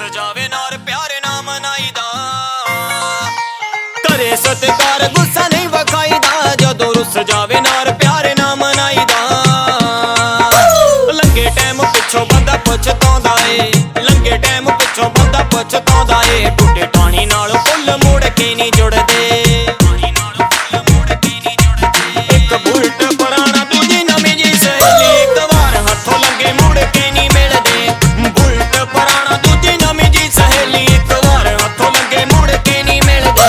ਜਾਵੇ ਨਾਰ ਪਿਆਰੇ ਨਾ ਮਨਾਈਦਾ। ਕਰੇ ਸਤਿਕਾਰ ਗੁੱਸਾ ਨਹੀਂ ਵਿਖਾਈਦਾ, ਜਦੋਂ ਰੁੱਸ ਜਾਵੇ ਨਾਰ ਪਿਆਰੇ ਨਾ ਮਨਾਈਦਾ। ਲੰਘੇ ਟਾਈਮ ਪਿੱਛੋਂ ਬੰਦਾ ਪਛਤਾਉਂਦਾ ਏ, ਲੰਘੇ ਟਾਈਮ ਪਿੱਛੋਂ ਬੰਦਾ ਪਛਤਾਉਂਦਾ ਏ। ਟੁੱਟੇ ਟਾਣੀ ਨਾਲ ਫੁੱਲ ਮੁੜ ਕੇ ਨਹੀਂ ਜੁੜਦੇ, ਇੱਕ ਬੁਲਟ ਪੁਰਾਣਾ ਦੂਜੀ ਨਵੀਂ ਜੀ ਸਹੇਲੀ। ਇੱਕ ਵਾਰ ਹੱਥੋਂ ਲੰਘੇ ਮੁੜ ਕੇ ਨਹੀਂ ਮਿਲਦੇ, ਬੁਲਟ ਪੁਰਾਣਾ ਦੂਜੀ ਨਵੀਂ ਜੀ ਸਹੇਲੀ। ਇੱਕ ਵਾਰ ਹੱਥੋਂ ਲੰਘੇ ਮੁੜ ਕੇ ਨਹੀਂ ਮਿਲਦੇ।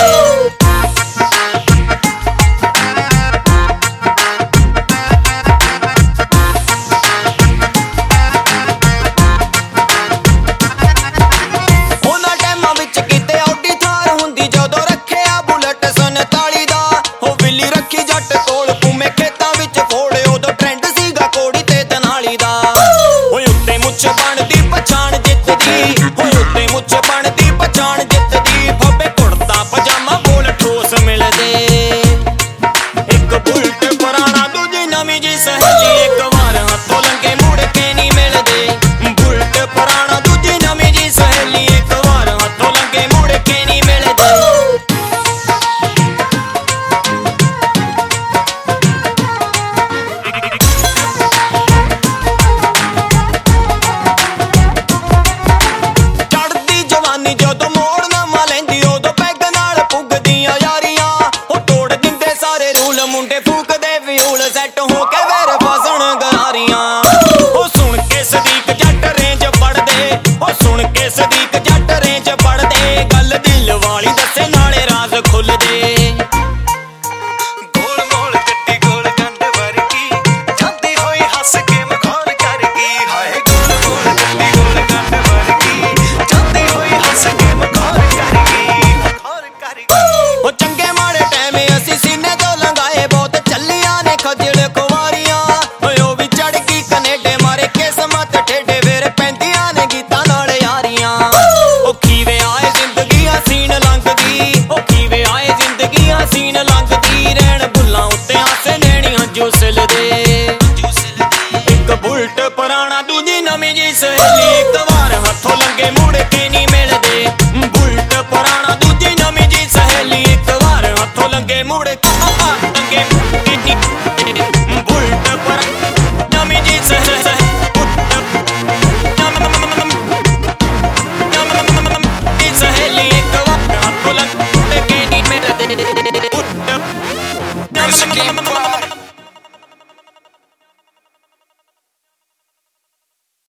ਉਹਨਾਂ ਟਾਈਮਾਂ ਵਿੱਚ ਕਿਤੇ ਆਡੀ ਥਾਰ ਹੁੰਦੀ, ਜਦੋਂ ਰੱਖਿਆ ਬੁਲਟ 47 ਦਾ। ਉਹ ਵਿੱਲੀ ਰੱਖੀ ਜੱਟ ਕੋਲ ਘੁੰਮੇ ਖੇਤਾਂ ਵਿੱਚ ਫੋੜੇ, ਉਦੋਂ ਟ੍ਰੈਂਡ ਸੀਗਾ ਕੋੜੀ ਤੇ ਤਨਾਲੀ ਦਾ। ਓਏ ਉੱਤੇ ਮੁੱਛ ਬਣਦੀ ਪਛਾਣ ਜਿੱਤਦੀ, ਓਏ ਉੱਤੇ ਮੁੱਛ ਬਣਦੀ ਪਛਾਣ ਜਿੱਤਦੀ। ਫੱਬੇ ਕੁੜਤਾ ਪਜਾਮਾ ਬੋਲ ਠੋਸ ਮਿਲਦੇ, ਇੱਕ ਬੁਲਟ ਪੁਰਾਣਾ ਦੂਜੀ ਨਵੀਂ ਜੀ ਸਹੇਲੀ। ਇੱਕ ਵਾਰ ਹੱਥੋਂ ਲੰਘੇ ਮੁੜ ਕੇ ਨਹੀਂ ਮਿਲਦੇ, ਬੁਲਟ ਪੁਰਾਣਾ ਦੂਜੀ ਨਵੀਂ ਜੀ ਸਹੇਲੀ। ਇੱਕ ਵਾਰ ਹੱਥੋਂ ਲੰਘੇ ਮੁੜ ਕੇ ਨਹੀਂ ਮਿਲਦੇ। ਚੜ੍ਹਦੀ ਜਵਾਨੀ ਜਦੋਂ ਮੋੜ ਨਵਾਂ ਲੈਂਦੀ, ਉਦੋਂ ਪੈਗ ਨਾਲ ਪੁੱਗਦੀਆਂ ਯਾਰੀਆਂ। ਉਹ ਤੋੜ ਦਿੰਦੇ ਸਾਰੇ ਰੂਲ, ਮੁੰਡੇ ਫੂਕਦੇ ਵਿਊਲ, ਸੈੱਟ ਹੋ ਕੇ ਵੇਰ ਫਸਣ ਗਾਰੀਆਂ। ਉਹ ਸੁਣ ਕੇ ਸਦੀਕ ਜੱਟ ਰੇਂਜ ਪੜਦੇ, ਉਹ ਸੁਣ ਕੇ ਸਦੀਕ ਜੱਟ ਰੇਂਜ ਪੜਦੇ। ਗੱਲ ਦਿਲ ਵਾਲੀ ਦੱਸੇ ਨਾਲੇ ਰਾਜ਼ ਖੁੱਲਦੇ। ਗੋਲ ਮੋਲ ਗੱਡੀ ਗੋਲ ਗੰਢ ਵਰਗੀ, ਜਾਂਦੀ ਹੋਈ ਹੱਸ ਕੇ ਮਖੌਲ ਕਰ ਗਈ। ਹਾਏ ਗੋਲ ਮੋਲ ਗੱਡੀ ਗੋਲ ਗੰਢ ਵਰਗੀ, ਜਾਂਦੀ ਹੋਈ ਹੱਸ ਕੇ ਮਖੌਲ ਕਰ ਗਈ, ਮਖੌਲ ਕਰ ਗਈ। ਉਹ ਚੰਗੇ ਮਾੜੇ ਟਾਈਮ ਅਸੀਂ ਸੀਨੇ ਤੋਂ ਲੰਘਾਏ, ਬਹੁਤ ਚੱਲੀਆਂ ਨੇ ਖਜਲ ਕੁਵਾਰੀਆਂ। ਓਏ ਉਹ ਵੀ ਚੜ ਗਈ ਕਨੇਡੇ ਮਾਰੇ ਕਿਸਮਤ ਠੇਡੇ, ਵੇਰ ਪੈਂਦੀਆਂ ਨੇ ਗੀਤਾਂ ਨਾਲ ਯਾਰੀਆਂ। ਉਹ ਖੀਵੇ ਆਏ ਜ਼ਿੰਦਗੀ ਹਸੀਨ ਲੰਘਦੀ, ਉਹ ਖੀਵੇ ਆਏ ਜ਼ਿੰਦਗੀ ਹਸੀਨ ਲੰਘਦੀ। ਰਹਿਣ ਬੁੱਲਾਂ ਉੱਤੇ ਆਸੇ ਨੈਣੀ ਹੰਝੂ ਸਿਲਦੇ, ਇੱਕ ਬੁਲਟ ਪੁਰਾਣਾ ਦੂਜੀ ਨਵੀਂ ਜੀ ਸਹੇਲੀ। ਇੱਕ ਵਾਰ ਹੱਥੋਂ ਲੰਘੇ ਮੁੜ ਕੇ ਨਹੀਂ ਮਿਲਦੇ, ਬੁਲਟ ਪੁਰਾਣਾ ਦੂਜੀ ਨਵੀਂ ਜੀ ਸਹੇਲੀ। ਇੱਕ ਵਾਰ ਹੱਥੋਂ ਲੰਘੇ ਮੁੜ ਕੇ ਲੰਘੇ ਬੁਲਟ ਪੁਰਾਣਾ ਨਵੀਂ ਜੀ ਸਹੇਲੀ। ਇੱਕ ਵਾਰ ਹੱਥੋਂ ਲੰਘੇ ਮੁੜ ਕੇ ਨਹੀਂ ਮਿਲਦੇ।